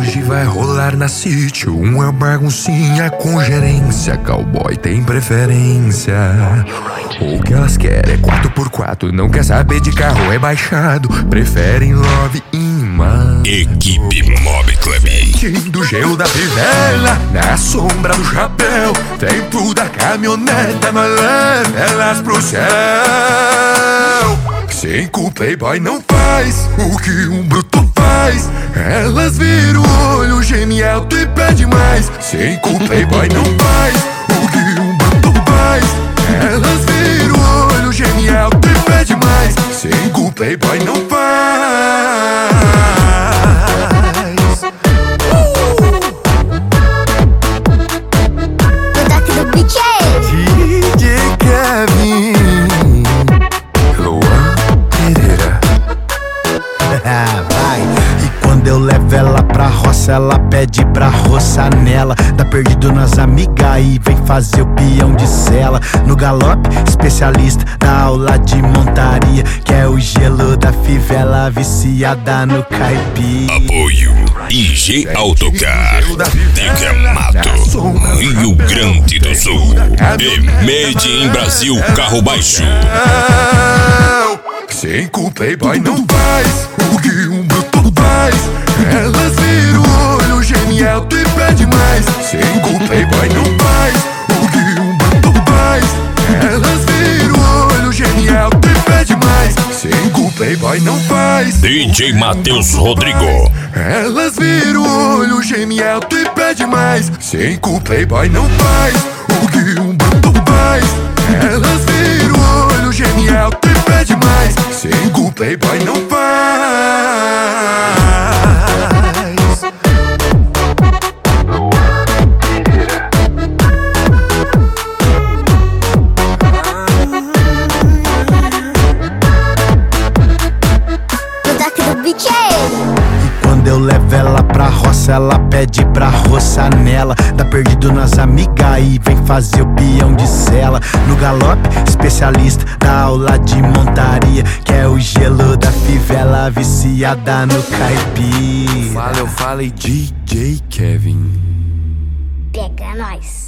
Hoje vai rolar na City uma baguncinha com gerência. Cowboy tem preferência. O que elas querem é 4x4, não quer saber de carro rebaixado. Preferem love in man. Equipe Mob Club. Do gelo da fivela, na sombra do chapéu. Dentro da caminhoneta, nós leva elas pro céu. Sem que o playboy não faz o que um bruto faz. Elas viram o olho, geme alto e pede mais. Sem que o playboy não faz o que um bruto faz. Elas viram o olho, geme alto e pede mais. Sem que o playboy não faz. DJ Kevin, Luan Pereira. Vai. E quando eu levo ela pra roça, ela pede pra roçar nela. Tá perdido nas amigas e vem fazer o peão de sela. No galope, especialista da aula de montaria, que é o gelo da fivela, viciada no caipira. Apoio IG Autocar de Gramado, Rio Grande do Sul. E Made in Brasil Carro Baixo. Sem que o playboy não faz o que um bruto faz. Elas viram o olho, geme alto e pede mais. Sem que o playboy não faz o que um bruto faz. Elas viram o olho, geme alto e pede mais. Sem que o playboy não faz. DJ Matheus Rodrigo. Elas viram o olho, geme alto e pede mais. Sem que o playboy não faz o que um bruto faz. Elas viram o olho, geme alto e pede mais. Sem que o playboy não faz. Quando eu levo ela pra roça, ela pede pra roçar nela. Tá perdido nas amigas e vem fazer o peão de sela. No galope, especialista da aula de montaria, que é o gelo da fivela, viciada no caipira. Fala, eu falei DJ Kevin. Pega nós.